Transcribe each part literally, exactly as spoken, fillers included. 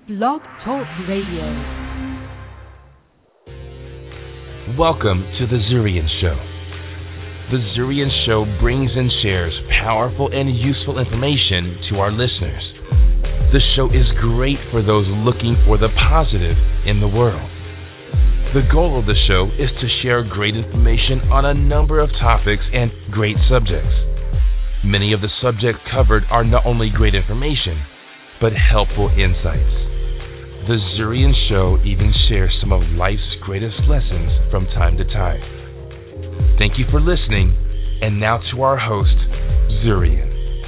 Blog Talk Radio. Welcome to The Zurian Show. The Zurian Show brings and shares powerful and useful information to our listeners. The show is great for those looking for the positive in the world. The goal of the show is to share great information on a number of topics and great subjects. Many of the subjects covered are not only great information, but helpful insights. The Zurian Show even shares some of life's greatest lessons from time to time. Thank you for listening, and now to our host, Zurian.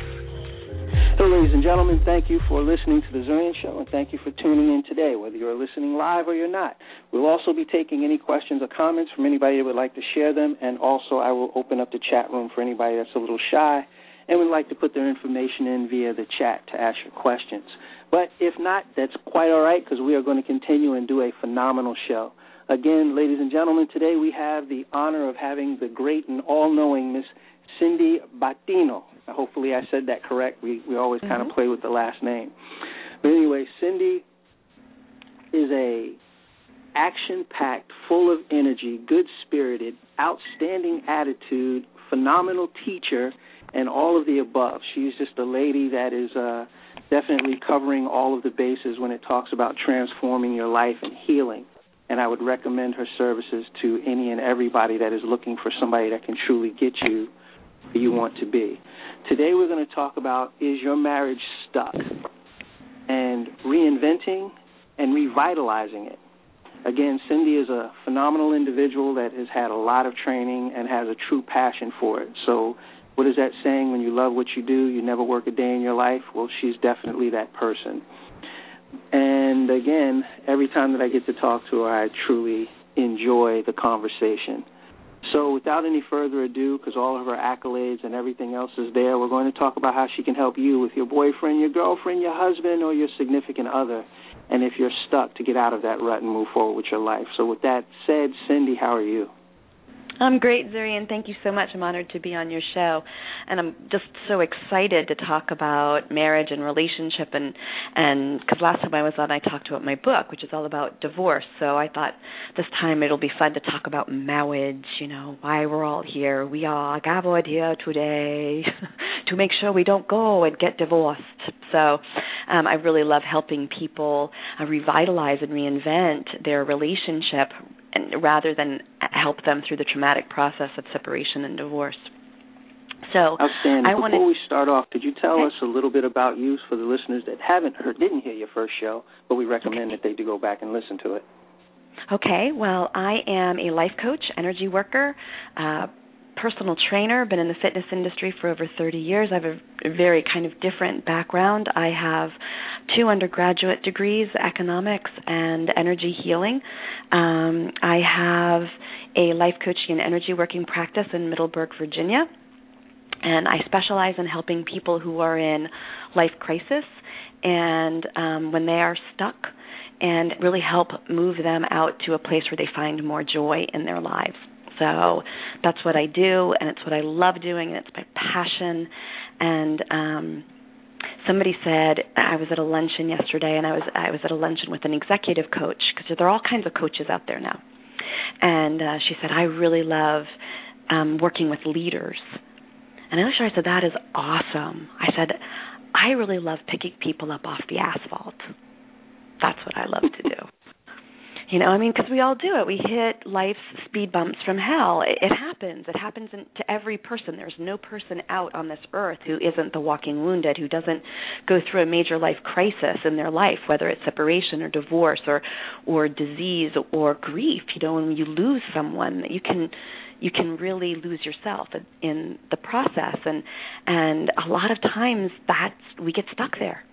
Hello, ladies and gentlemen. Thank you for listening to The Zurian Show, and thank you for tuning in today, whether you're listening live or you're not. We'll also be taking any questions or comments from anybody that would like to share them, and also I will open up the chat room for anybody that's a little shy and would like to put their information in via the chat to ask your questions. But if not, that's quite all right, because we are going to continue and do a phenomenal show. Again, ladies and gentlemen, today we have the honor of having the great and all-knowing Miss Cindy Battino. Hopefully I said that correct. We we always mm-hmm. kind of play with the last name. But anyway, Cindy is a action-packed, full of energy, good-spirited, outstanding attitude, phenomenal teacher, and all of the above. She's just a lady that is uh, definitely covering all of the bases when it talks about transforming your life and healing. And I would recommend her services to any and everybody that is looking for somebody that can truly get you where you want to be. Today we're going to talk about, is your marriage stuck? And reinventing and revitalizing it. Again, Cindy is a phenomenal individual that has had a lot of training and has a true passion for it. So what is that saying? When you love what you do, you never work a day in your life? Well, she's definitely that person. And again, every time that I get to talk to her, I truly enjoy the conversation. So without any further ado, because all of her accolades and everything else is there, we're going to talk about how she can help you with your boyfriend, your girlfriend, your husband, or your significant other, and if you're stuck, to get out of that rut and move forward with your life. So with that said, Cindy, how are you? I'm great, Zurian. Thank you so much. I'm honored to be on your show. And I'm just so excited to talk about marriage and relationship. And and because last time I was on, I talked about my book, which is all about divorce. So I thought this time it'll be fun to talk about marriage, you know, why we're all here. We are gathered here today to make sure we don't go and get divorced. So um, I really love helping people uh, revitalize and reinvent their relationship, and rather than help them through the traumatic process of separation and divorce. So, outstanding. I Before wanted, we start off, could you tell okay. us a little bit about you for the listeners that haven't heard, didn't hear your first show, but we recommend that they do go back and listen to it. Okay. Well, I am a life coach, energy worker, uh, personal trainer, been in the fitness industry for over thirty years. I have a very kind of different background. I have two undergraduate degrees, economics and energy healing. Um, I have a life coaching and energy working practice in Middleburg, Virginia, and I specialize in helping people who are in life crisis and um, when they are stuck, and really help move them out to a place where they find more joy in their lives. So that's what I do, and it's what I love doing, and it's my passion. And um, somebody said, I was at a luncheon yesterday, and I was I was at a luncheon with an executive coach, because there are all kinds of coaches out there now. And uh, she said, I really love um, working with leaders. And I sure I said, that is awesome. I said, I really love picking people up off the asphalt. That's what I love to do. You know, I mean, because we all do it. We hit life's speed bumps from hell. It, it happens. It happens in, to every person. There's no person out on this earth who isn't the walking wounded, who doesn't go through a major life crisis in their life, whether it's separation or divorce or or disease or grief. You know, when you lose someone, you can you can really lose yourself in, in the process, and and a lot of times that's we get stuck there,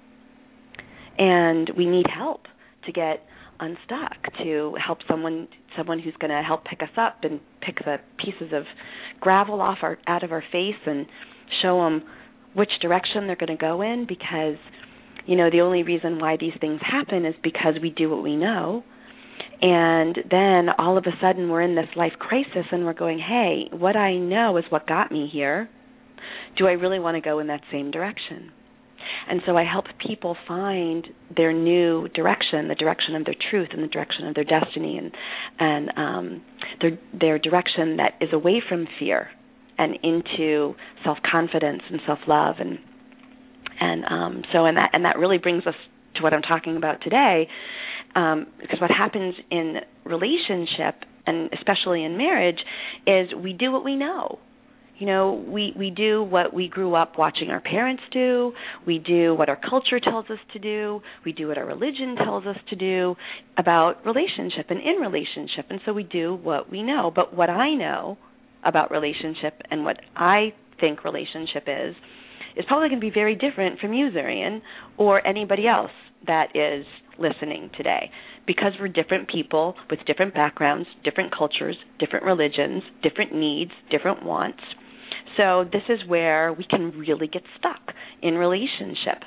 and we need help to get unstuck, to help someone someone who's going to help pick us up and pick the pieces of gravel off our out of our face and show them which direction they're going to go in, because you know the only reason why these things happen is because we do what we know, and then all of a sudden we're in this life crisis and we're going, hey, what I know is what got me here. Do I really want to go in that same direction? And so I help people find their new direction, the direction of their truth and the direction of their destiny, and and um, their their direction that is away from fear and into self-confidence and self-love. And and um, so and that and that really brings us to what I'm talking about today, um, because what happens in relationship, and especially in marriage, is we do what we know. You know, we, we do what we grew up watching our parents do. We do what our culture tells us to do. We do what our religion tells us to do about relationship and in relationship. And so we do what we know. But what I know about relationship and what I think relationship is, is probably going to be very different from you, Zurian, or anybody else that is listening today, because we're different people with different backgrounds, different cultures, different religions, different needs, different wants. So this is where we can really get stuck in relationship.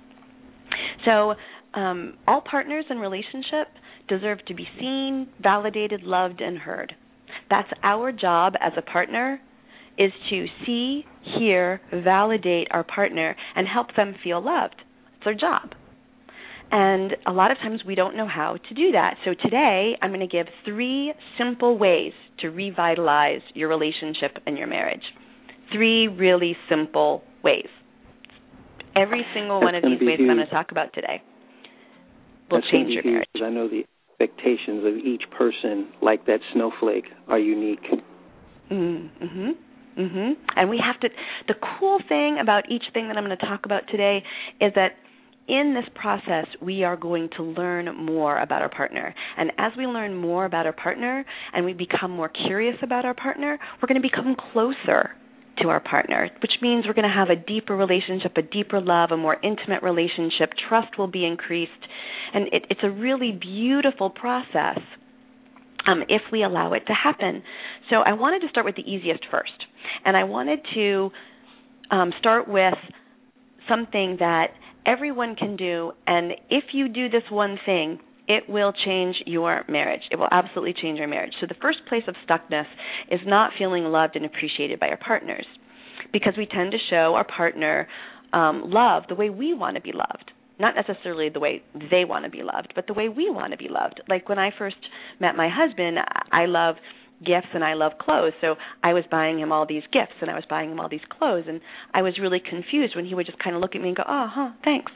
So um, all partners in relationship deserve to be seen, validated, loved, and heard. That's our job as a partner, is to see, hear, validate our partner, and help them feel loved. It's our job. And a lot of times we don't know how to do that. So today I'm going to give three simple ways to revitalize your relationship and your marriage. Three really simple ways. Every single one of these ways that I'm going to talk about today will change your marriage. I know the expectations of each person, like that snowflake, are unique. Mm-hmm. Mm-hmm. And we have to, the cool thing about each thing that I'm going to talk about today is that in this process, we are going to learn more about our partner. And as we learn more about our partner and we become more curious about our partner, we're going to become closer to our partner, which means we're going to have a deeper relationship, a deeper love, a more intimate relationship. Trust will be increased. And it, it's a really beautiful process um, if we allow it to happen. So I wanted to start with the easiest first. And I wanted to um, start with something that everyone can do, and if you do this one thing, it will change your marriage. It will absolutely change your marriage. So the first place of stuckness is not feeling loved and appreciated by our partners, because we tend to show our partner um, love the way we want to be loved, not necessarily the way they want to be loved, but the way we want to be loved. Like when I first met my husband, I love gifts and I love clothes, so I was buying him all these gifts and I was buying him all these clothes, and I was really confused when he would just kind of look at me and go, oh, huh, thanks.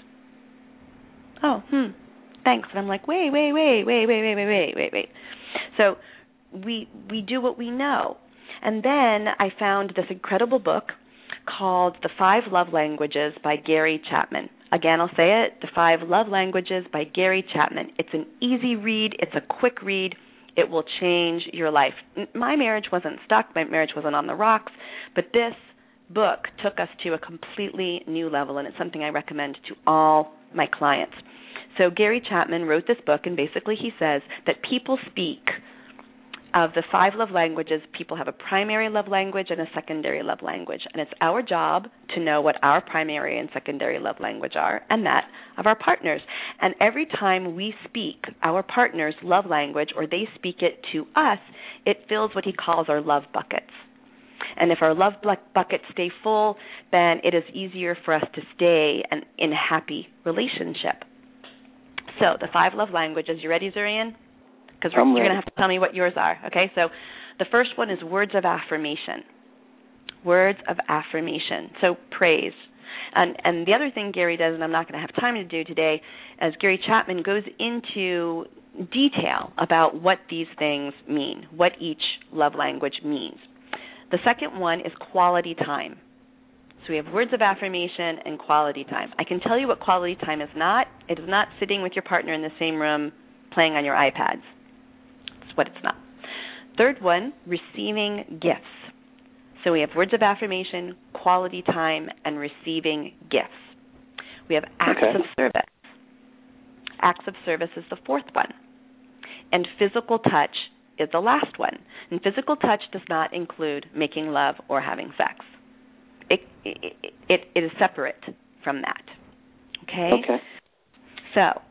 Oh, hmm, thanks. And I'm like, wait, wait, wait, wait, wait, wait, wait, wait, wait, wait. So we we do what we know. And then I found this incredible book called The Five Love Languages by Gary Chapman. Again, I'll say it, The Five Love Languages by Gary Chapman. It's an easy read. It's a quick read. It will change your life. My marriage wasn't stuck. My marriage wasn't on the rocks. But this book took us to a completely new level, and it's something I recommend to all my clients. So Gary Chapman wrote this book, and basically he says that people speak of the five love languages. People have a primary love language and a secondary love language, and it's our job to know what our primary and secondary love language are, and that of our partners. And every time we speak our partner's love language, or they speak it to us, it fills what he calls our love buckets. And if our love buckets stay full, then it is easier for us to stay in, in a happy relationship. So the five love languages, you ready, Zurian? Because you're going to have to tell me what yours are. Okay, so the first one is words of affirmation. Words of affirmation. So praise. And and the other thing Gary does, and I'm not going to have time to do today, as Gary Chapman goes into detail about what these things mean, what each love language means. The second one is quality time. So we have words of affirmation and quality time. I can tell you what quality time is not. It is not sitting with your partner in the same room playing on your iPads. That's what it's not. Third one, receiving gifts. So we have words of affirmation, quality time, and receiving gifts. We have acts okay. of service. Acts of service is the fourth one. And physical touch is the last one. And physical touch does not include making love or having sex. It, it, it, it is separate from that. Okay? Okay. So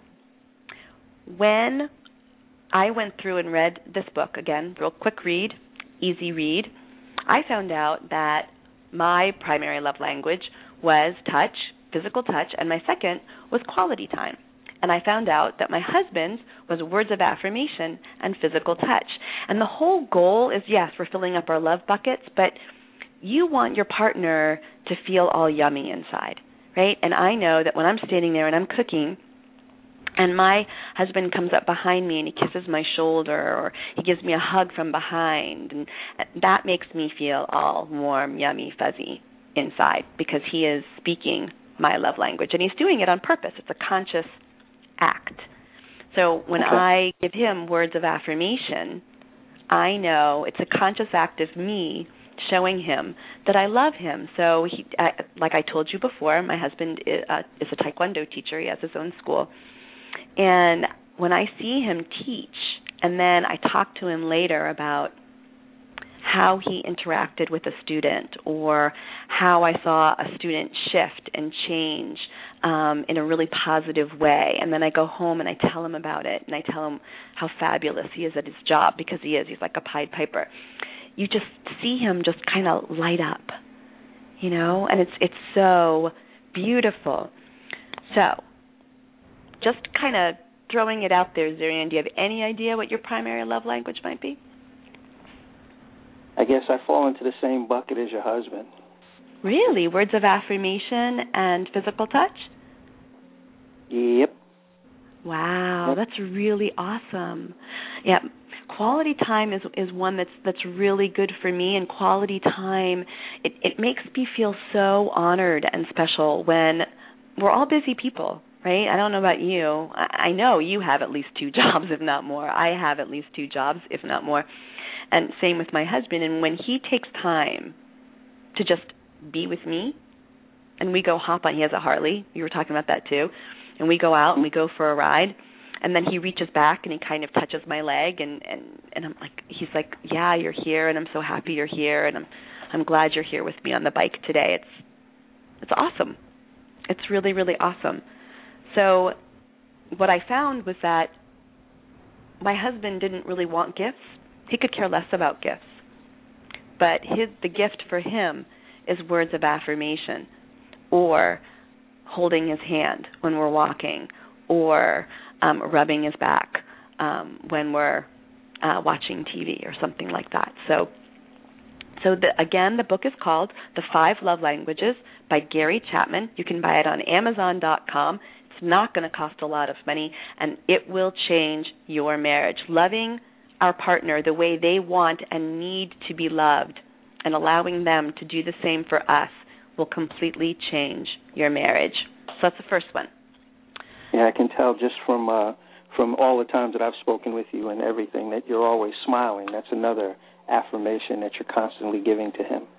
when I went through and read this book, again, real quick read, easy read, I found out that my primary love language was touch physical touch, and my second was quality time. And I found out that my husband's was words of affirmation and physical touch. And the whole goal is, yes, we're filling up our love buckets, but you want your partner to feel all yummy inside, right? And I know that when I'm standing there and I'm cooking, and my husband comes up behind me and he kisses my shoulder, or he gives me a hug from behind, and that makes me feel all warm, yummy, fuzzy inside, because he is speaking my love language, and he's doing it on purpose. It's a conscious act. So when okay. I give him words of affirmation, I know it's a conscious act of me showing him that I love him. So, he, I, like I told you before, my husband is, uh, is a Taekwondo teacher. He has his own school. And when I see him teach, and then I talk to him later about how he interacted with a student, or how I saw a student shift and change um, in a really positive way, and then I go home and I tell him about it, and I tell him how fabulous he is at his job, because he is. He's like a Pied Piper. You just see him just kind of light up, you know, and it's it's so beautiful. So just kind of throwing it out there, Zurian, do you have any idea what your primary love language might be? I guess I fall into the same bucket as your husband. Really? Words of affirmation and physical touch? Yep. Wow, that's really awesome. Yeah, quality time is is one that's that's really good for me, and quality time, it, it makes me feel so honored and special when we're all busy people, right? I don't know about you. I, I know you have at least two jobs, if not more. I have at least two jobs, if not more. And same with my husband. And when he takes time to just be with me, and we go hop on, he has a Harley. You were talking about that too. And we go out and we go for a ride. And then he reaches back and he kind of touches my leg, and, and, and I'm like, he's like, yeah, you're here, and I'm so happy you're here, and I'm I'm glad you're here with me on the bike today. It's it's awesome. It's really, really awesome. So what I found was that my husband didn't really want gifts. He could care less about gifts. But his the gift for him is words of affirmation, or holding his hand when we're walking, or um, rubbing his back um, when we're uh, watching T V or something like that. So, so the, again, the book is called The Five Love Languages by Gary Chapman. You can buy it on Amazon dot com. It's not going to cost a lot of money, and it will change your marriage. Loving our partner the way they want and need to be loved, and allowing them to do the same for us, will completely change your marriage. So that's the first one. Yeah, I can tell just from uh, from all the times that I've spoken with you and everything that you're always smiling. That's another affirmation that you're constantly giving to him.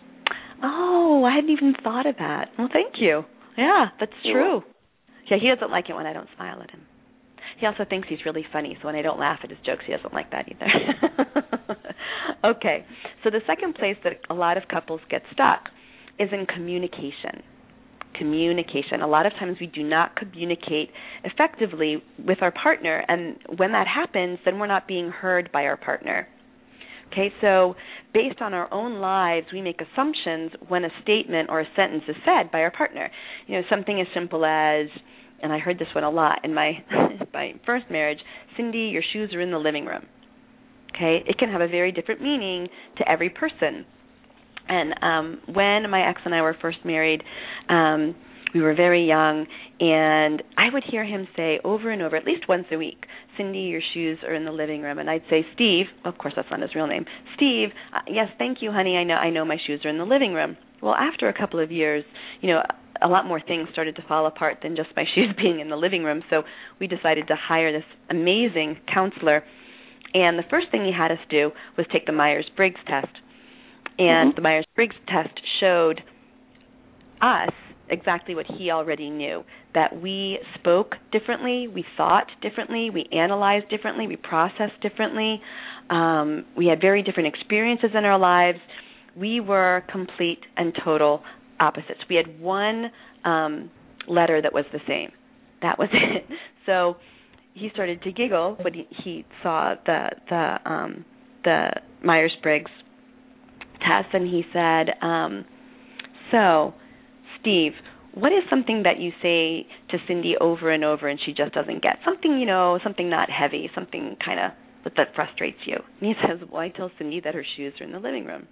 Oh, I hadn't even thought of that. Well, thank you. Yeah, that's true. Yeah, he doesn't like it when I don't smile at him. He also thinks he's really funny, so when I don't laugh at his jokes, he doesn't like that either. Okay, so the second place that a lot of couples get stuck is in communication. Communication. A lot of times we do not communicate effectively with our partner, and when that happens, then we're not being heard by our partner. Okay, so based on our own lives, we make assumptions when a statement or a sentence is said by our partner. You know, something as simple as, and I heard this one a lot in my my first marriage, Cindy, your shoes are in the living room. Okay, it can have a very different meaning to every person. And um, when my ex and I were first married, um, we were very young, and I would hear him say over and over, at least once a week, Cindy, your shoes are in the living room. And I'd say, Steve, of course that's not his real name, Steve, uh, yes, thank you, honey, I know I know my shoes are in the living room. Well, after a couple of years, you know, a lot more things started to fall apart than just my shoes being in the living room, so we decided to hire this amazing counselor. And the first thing he had us do was take the Myers-Briggs test. And mm-hmm. the Myers-Briggs test showed us exactly what he already knew, that we spoke differently, we thought differently, we analyzed differently, we processed differently. Um, we had very different experiences in our lives. We were complete and total opposites. We had one um, letter that was the same. That was it. So he started to giggle when he, he saw the the um, the Myers-Briggs test, and he said, um, so, Steve, what is something that you say to Cindy over and over and she just doesn't get? Something, you know, something not heavy, something kind of that frustrates you. And he says, well, I tell Cindy that her shoes are in the living room.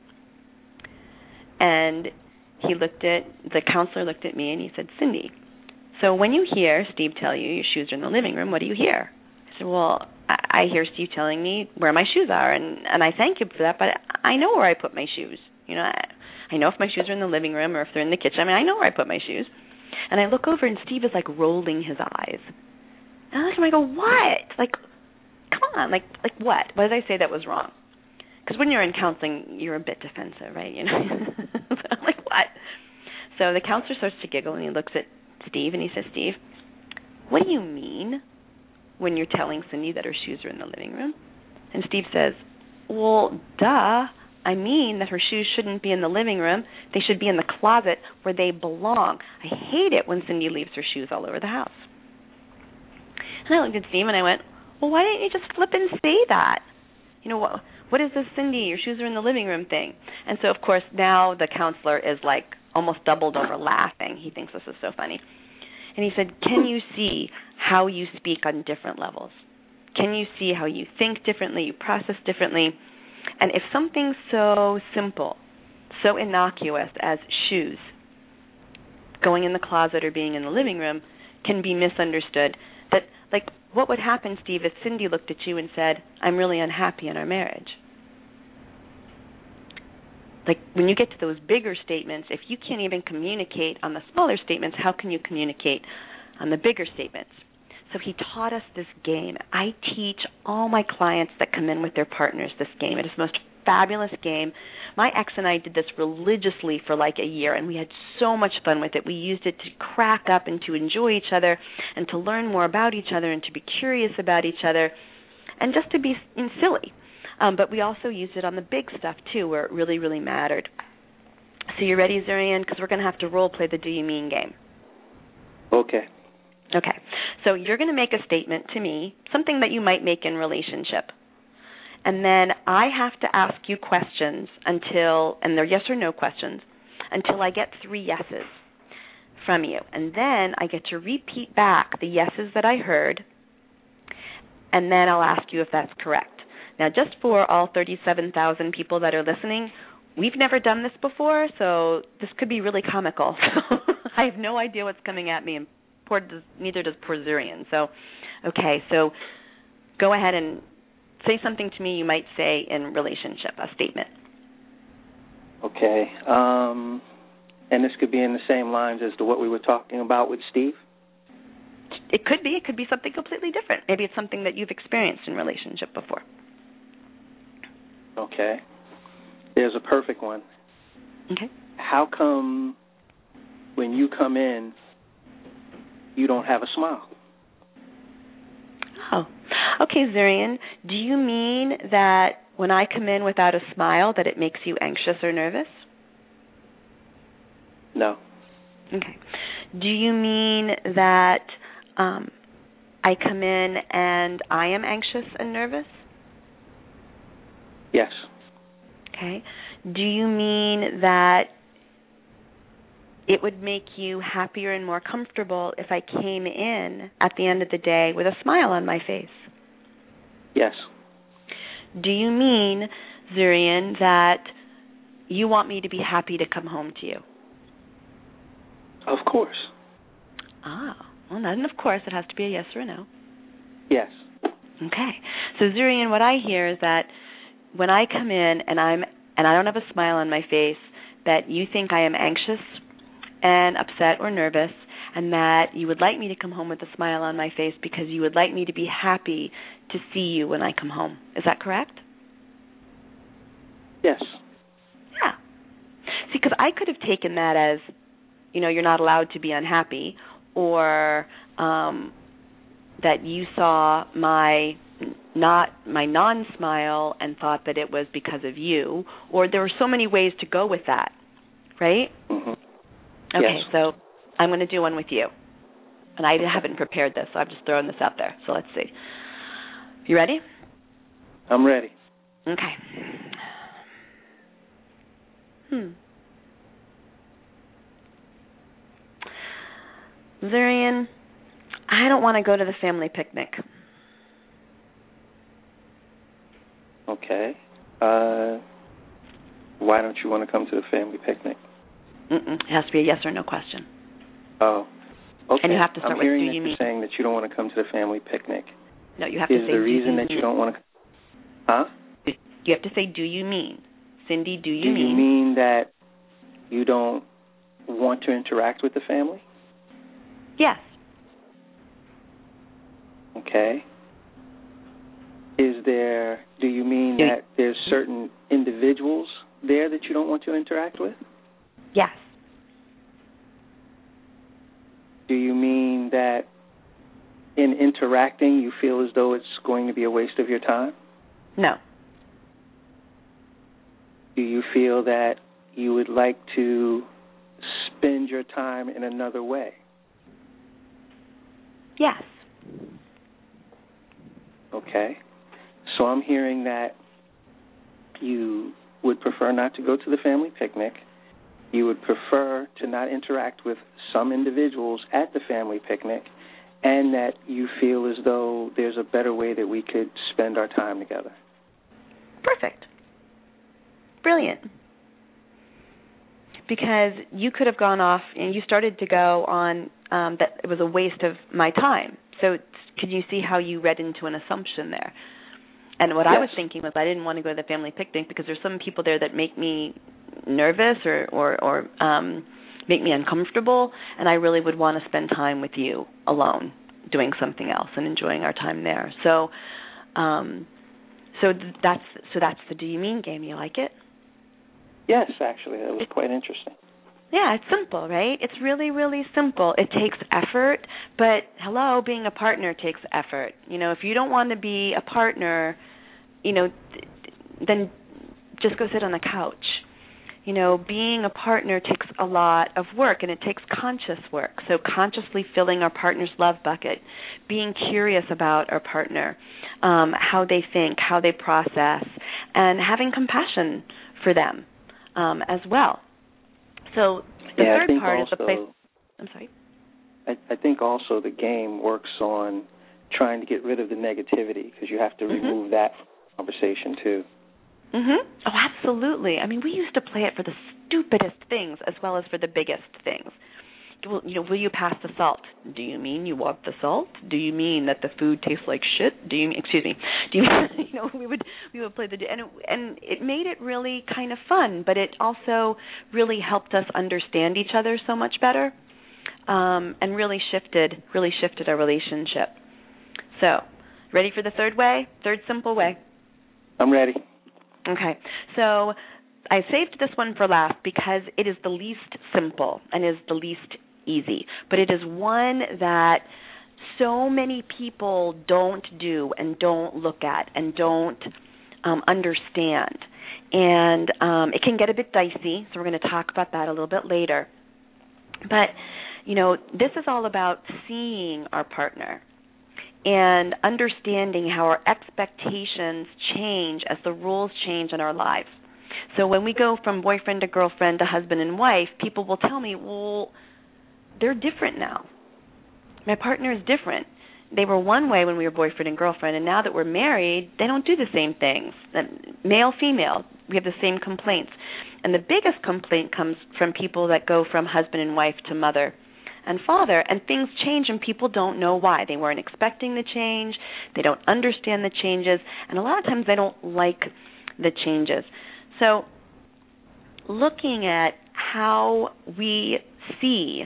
And he looked at, the counselor looked at me and he said, Cindy, so when you hear Steve tell you your shoes are in the living room, what do you hear? I said, well, I, I hear Steve telling me where my shoes are, and, and I thank him for that, but I know where I put my shoes. You know, I, I know if my shoes are in the living room or if they're in the kitchen. I mean, I know where I put my shoes. And I look over and Steve is like rolling his eyes. And I look at him and I go, what? Like, come on, like, like what? What did I say that was wrong? Because when you're in counseling, you're a bit defensive, right? You know, so I'm like, what? So the counselor starts to giggle and he looks at Steve and he says, Steve, what do you mean when you're telling Cindy that her shoes are in the living room? And Steve says, well, duh. I mean that her shoes shouldn't be in the living room. They should be in the closet where they belong. I hate it when Cindy leaves her shoes all over the house. And I looked at Steve and I went, well, why didn't you just flip and say that? You know, what, what is this, Cindy? Your shoes are in the living room thing. And so, of course, now the counselor is like almost doubled over laughing. He thinks this is so funny. And he said, can you see how you speak on different levels? Can you see how you think differently, you process differently? And if something so simple, so innocuous as shoes, going in the closet or being in the living room, can be misunderstood, that, like, what would happen, Steve, if Cindy looked at you and said, I'm really unhappy in our marriage? Like, when you get to those bigger statements, if you can't even communicate on the smaller statements, how can you communicate on the bigger statements? So he taught us this game. I teach all my clients that come in with their partners this game. It is the most fabulous game. My ex and I did this religiously for like a year, and we had so much fun with it. We used it to crack up and to enjoy each other and to learn more about each other and to be curious about each other and just to be silly. Um, but we also used it on the big stuff, too, where it really, really mattered. So you ready, Zurian? Because we're going to have to role-play the Do You Mean game. Okay. Okay. So you're going to make a statement to me, something that you might make in relationship. And then I have to ask you questions until, and they're yes or no questions, until I get three yeses from you. And then I get to repeat back the yeses that I heard, and then I'll ask you if that's correct. Now, just for all thirty-seven thousand people that are listening, we've never done this before, so this could be really comical. I have no idea what's coming at me, and poor does, neither does poor Zurian. So, okay, so go ahead and say something to me you might say in relationship, a statement. Okay. Um, and this could be in the same lines as to what we were talking about with Steve? It could be. It could be something completely different. Maybe it's something that you've experienced in relationship before. Okay. There's a perfect one. Okay. How come when you come in, you don't have a smile? Oh. Okay, Zurian, do you mean that when I come in without a smile that it makes you anxious or nervous? No. Okay. Do you mean that um, I come in and I am anxious and nervous? Yes. Okay. Do you mean that it would make you happier and more comfortable if I came in at the end of the day with a smile on my face? Yes. Do you mean, Zurian, that you want me to be happy to come home to you? Of course. Ah, well, not an of course. It has to be a yes or a no. Yes. Okay. So, Zurian, what I hear is that when I come in and I'm and I don't have a smile on my face, that you think I am anxious and upset or nervous, and that you would like me to come home with a smile on my face because you would like me to be happy to see you when I come home. Is that correct? Yes. Yeah. See, because I could have taken that as, you know, you're not allowed to be unhappy, or um, that you saw my not my non-smile and thought that it was because of you, or there were so many ways to go with that, right? Mm-hmm. Okay, yes. So I'm going to do one with you. And I haven't prepared this, so I'm just throwing this out there. So let's see. You ready? I'm ready. Okay. Hmm. Zurian, I don't want to go to the family picnic. Okay. Uh, why don't you want to come to the family picnic? Mm-mm. It has to be a yes or no question. Oh, okay. And you have to start I'm with, hearing do that you you're mean? saying that you don't want to come to the family picnic. No, you have Is to say, the reason do you that you mean? don't want to... Huh? You have to say, do you mean? Cindy, do you do mean? Do you mean that you don't want to interact with the family? Yes. Okay. Is there, do you mean Do that there's certain individuals there that you don't want to interact with? Yes. Do you mean that in interacting you feel as though it's going to be a waste of your time? No. Do you feel that you would like to spend your time in another way? Yes. Okay. So I'm hearing that you would prefer not to go to the family picnic. You would prefer to not interact with some individuals at the family picnic, and that you feel as though there's a better way that we could spend our time together. Perfect. Brilliant. Because you could have gone off and you started to go on um, that it was a waste of my time. So could you see how you read into an assumption there? And what Yes. I was thinking was I didn't want to go to the family picnic because there's some people there that make me nervous or, or, or um, make me uncomfortable, and I really would want to spend time with you alone doing something else and enjoying our time there. So um, so that's so that's the Do You Mean game. You like it? Yes, actually, that was quite interesting. Yeah, it's simple, right? It's really, really simple. It takes effort, but hello, being a partner takes effort. You know, if you don't want to be a partner, you know, th- then just go sit on the couch. You know, being a partner takes a lot of work, and it takes conscious work. So consciously filling our partner's love bucket, being curious about our partner, um, how they think, how they process, and having compassion for them um, as well. So the yeah, third part also, is the place. I'm sorry. I, I think also the game works on trying to get rid of the negativity, because you have to Mm-hmm. remove that from the conversation too. Mhm. Oh, absolutely. I mean, we used to play it for the stupidest things as well as for the biggest things. Well, you know, will you pass the salt? Do you mean you want the salt? Do you mean that the food tastes like shit? Do you excuse me? Do you you know we would we would play the and it, and it made it really kind of fun, but it also really helped us understand each other so much better, um, and really shifted really shifted our relationship. So, ready for the third way? Third simple way. I'm ready. Okay. So I saved this one for last because it is the least simple and is the least easy, but it is one that so many people don't do and don't look at and don't um, understand. And um, it can get a bit dicey, so we're going to talk about that a little bit later. But, you know, this is all about seeing our partner and understanding how our expectations change as the rules change in our lives. So when we go from boyfriend to girlfriend to husband and wife, people will tell me, well, they're different now. My partner is different. They were one way when we were boyfriend and girlfriend, and now that we're married, they don't do the same things. Male, female, we have the same complaints. And the biggest complaint comes from people that go from husband and wife to mother and father, and things change and people don't know why. They weren't expecting the change, they don't understand the changes, and a lot of times they don't like the changes. So looking at how we see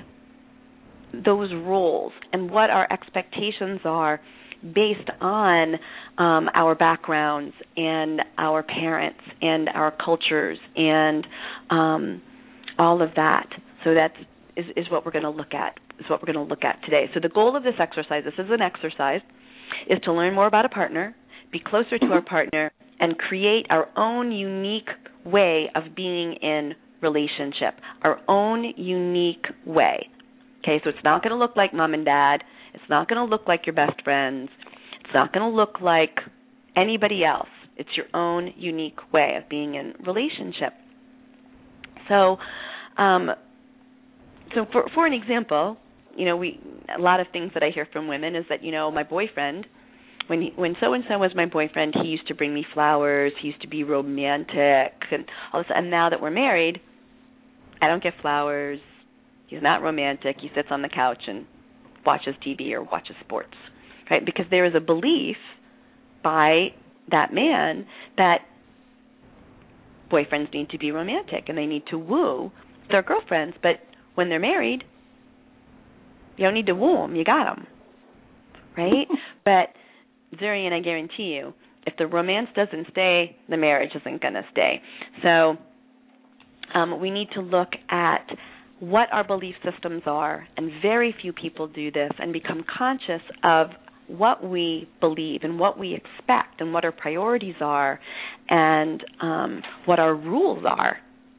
those roles and what our expectations are based on um, our backgrounds and our parents and our cultures and um, all of that. So that's Is, is what we're going to look at, is what we're going to look at today. So the goal of this exercise, this is an exercise, is to learn more about a partner, be closer to our partner, and create our own unique way of being in relationship, our own unique way. Okay, so it's not going to look like mom and dad. It's not going to look like your best friends. It's not going to look like anybody else. It's your own unique way of being in relationship. So, um, So for for an example, you know, we a lot of things that I hear from women is that, you know, my boyfriend, when he, when so-and-so was my boyfriend, he used to bring me flowers, he used to be romantic, and all this, and now that we're married, I don't get flowers, he's not romantic, he sits on the couch and watches T V or watches sports, right? Because there is a belief by that man that boyfriends need to be romantic and they need to woo their girlfriends, but when they're married, you don't need to woo them, you got them, right? But Zurian, I guarantee you, if the romance doesn't stay, the marriage isn't going to stay. So um, we need to look at what our belief systems are, and very few people do this, and become conscious of what we believe and what we expect and what our priorities are and um, what our rules are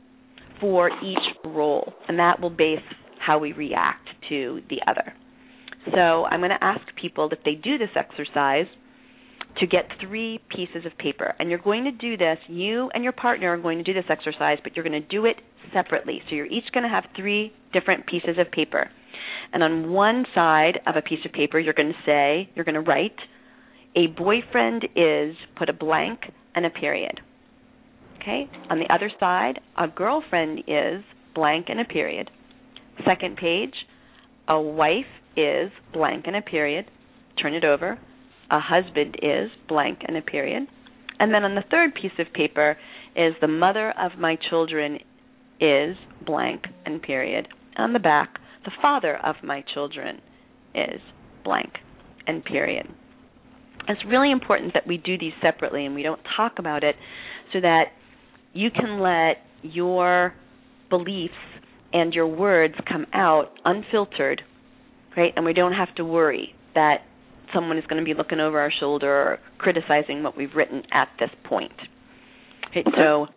for each role, and that will base how we react to the other. So I'm going to ask people, if they do this exercise, to get three pieces of paper. And you're going to do this, you and your partner are going to do this exercise, but you're going to do it separately. So you're each going to have three different pieces of paper. And on one side of a piece of paper, you're going to say, you're going to write, a boyfriend is, put a blank and a period. Okay? On the other side, a girlfriend is, blank and a period. Second page, a wife is, blank and a period. Turn it over. A husband is, blank and a period. And then on the third piece of paper is, the mother of my children is, blank and period. On the back, the father of my children is, blank and period. It's really important that we do these separately and we don't talk about it, so that you can let your beliefs and your words come out unfiltered, right? And we don't have to worry that someone is going to be looking over our shoulder or criticizing what we've written at this point. Okay, so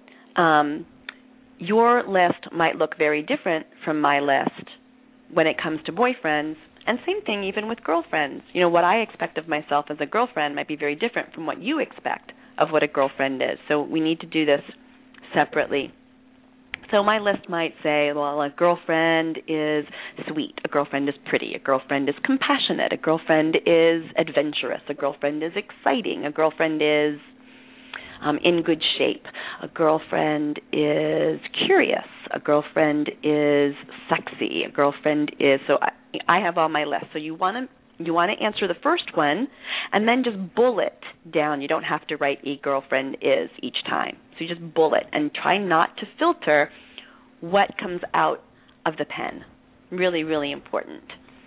um, your list might look very different from my list when it comes to boyfriends, and same thing even with girlfriends. You know, what I expect of myself as a girlfriend might be very different from what you expect of what a girlfriend is. So we need to do this separately. So my list might say, well, a girlfriend is sweet, a girlfriend is pretty, a girlfriend is compassionate, a girlfriend is adventurous, a girlfriend is exciting, a girlfriend is um, in good shape, a girlfriend is curious, a girlfriend is sexy, a girlfriend is, so I, I have all my lists. So you want to You want to answer the first one and then just bullet down. You don't have to write a girlfriend is each time. So you just bullet and try not to filter what comes out of the pen. Really, really important.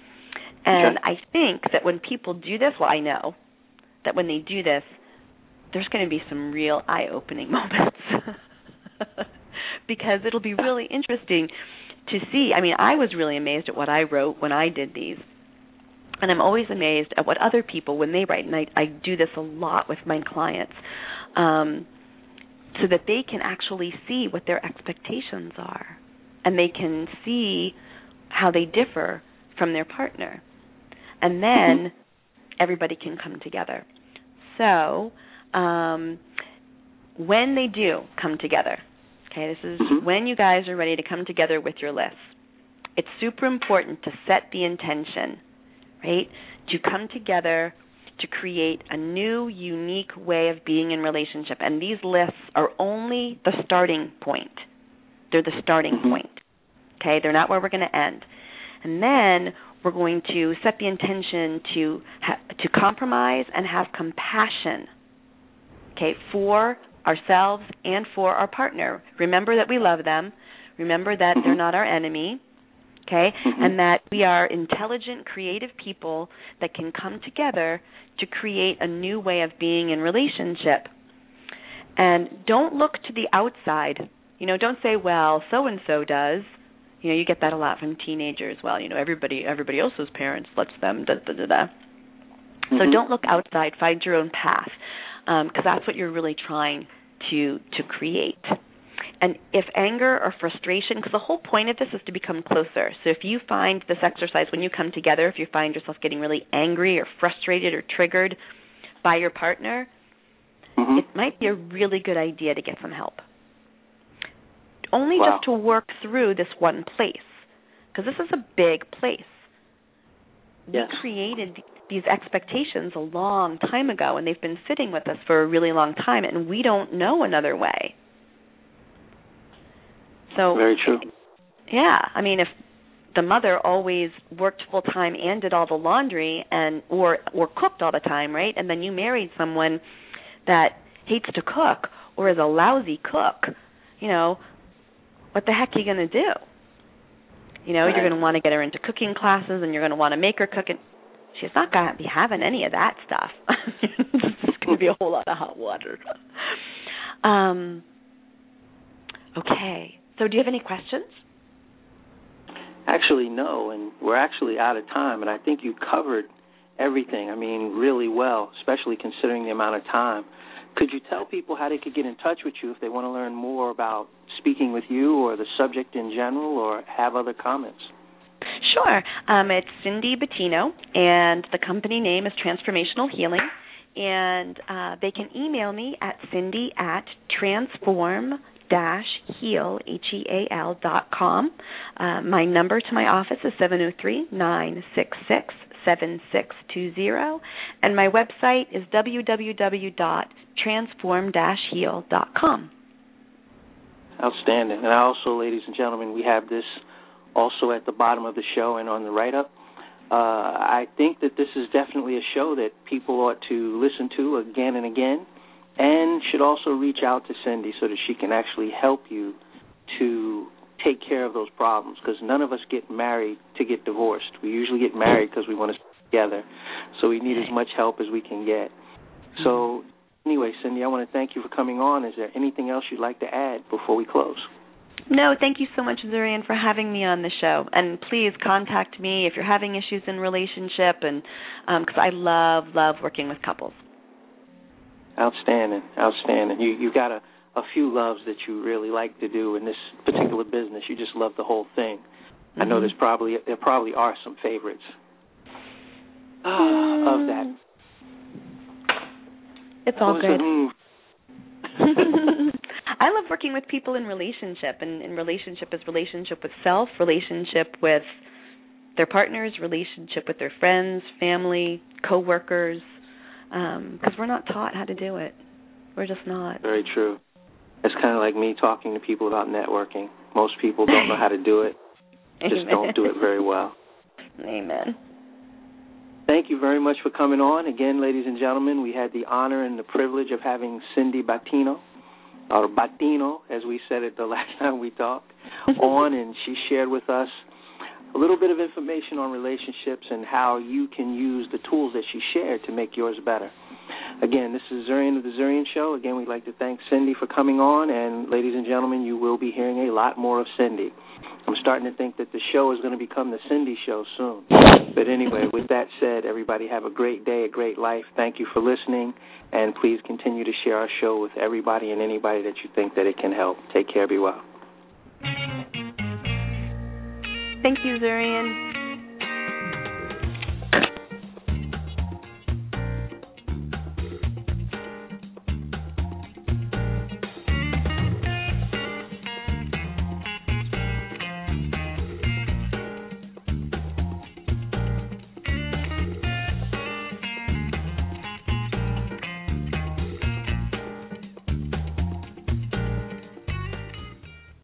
And okay. I think that when people do this, well, I know that when they do this, there's going to be some real eye-opening moments because it'll be really interesting to see. I mean, I was really amazed at what I wrote when I did these. And I'm always amazed at what other people, when they write, and I, I do this a lot with my clients, um, so that they can actually see what their expectations are, and they can see how they differ from their partner. And then everybody can come together. So um, when they do come together, okay, this is when you guys are ready to come together with your lists, it's super important to set the intention, right, to come together to create a new, unique way of being in relationship. And these lists are only the starting point. They're the starting mm-hmm. point, okay? They're not where we're going to end. And then we're going to set the intention to ha- to compromise and have compassion, okay, for ourselves and for our partner. Remember that we love them. Remember that they're not our enemy. Okay, mm-hmm. and that we are intelligent, creative people that can come together to create a new way of being in relationship. And don't look to the outside. You know, don't say, well, so-and-so does. You know, you get that a lot from teenagers. Well, you know, everybody everybody else's parents lets them, da, da, da, da. Mm-hmm. So don't look outside. Find your own path, because um, that's what you're really trying to to create. And if anger or frustration, because the whole point of this is to become closer. So if you find this exercise, when you come together, if you find yourself getting really angry or frustrated or triggered by your partner, mm-hmm. it might be a really good idea to get some help. Only wow. just to work through this one place, because this is a big place. Yes. We created these expectations a long time ago, and they've been sitting with us for a really long time, and we don't know another way. So, very true. Yeah, I mean, if the mother always worked full time and did all the laundry and or or cooked all the time, right? And then you married someone that hates to cook or is a lousy cook, you know, what the heck are you going to do? You know, right. You're going to want to get her into cooking classes, and you're going to want to make her cook it. She's not going to be having any of that stuff. It's going to be a whole lot of hot water. Um. Okay. So do you have any questions? Actually, no, and we're actually out of time, and I think you covered everything, I mean, really well, especially considering the amount of time. Could you tell people how they could get in touch with you if they want to learn more about speaking with you or the subject in general or have other comments? Sure. Um, it's Cindy Bettino, and the company name is Transformational Healing, and uh, they can email me at cindy at transform dash heal, H E A L, dot com. Uh, my number to my office is seven oh three, nine six six, seven six two zero, and my website is w w w dot transform dash heal dot com. Outstanding. And also, ladies and gentlemen, we have this also at the bottom of the show and on the write-up. Uh, I think that this is definitely a show that people ought to listen to again and again, and should also reach out to Cindy so that she can actually help you to take care of those problems, because none of us get married to get divorced. We usually get married because we want to stay together, so we need as much help as we can get. So anyway, Cindy, I want to thank you for coming on. Is there anything else you'd like to add before we close? No, thank you so much, Zurian, for having me on the show. And please contact me if you're having issues in relationship, and because um, I love, love working with couples. Outstanding, outstanding. You you got a, a few loves that you really like to do in this particular business. You just love the whole thing. Mm-hmm. I know there's probably there probably are some favorites mm. of that. It's all good. I love working with people in relationship, and in relationship is relationship with self, relationship with their partners, relationship with their friends, family, coworkers. Because um, we're not taught how to do it. We're just not. Very true. It's kind of like me talking to people about networking. Most people don't know how to do it, just Amen. don't do it very well. Amen. Thank you very much for coming on. Again, ladies and gentlemen, we had the honor and the privilege of having Cindy Bettino, or Bettino, as we said it the last time we talked, on, and she shared with us a little bit of information on relationships and how you can use the tools that she shared to make yours better. Again, this is Zurian of the Zurian Show. Again, we'd like to thank Cindy for coming on, and ladies and gentlemen, you will be hearing a lot more of Cindy. I'm starting to think that the show is going to become the Cindy Show soon. But anyway, with that said, everybody have a great day, a great life. Thank you for listening, and please continue to share our show with everybody and anybody that you think that it can help. Take care, be well. Thank you, Zurian.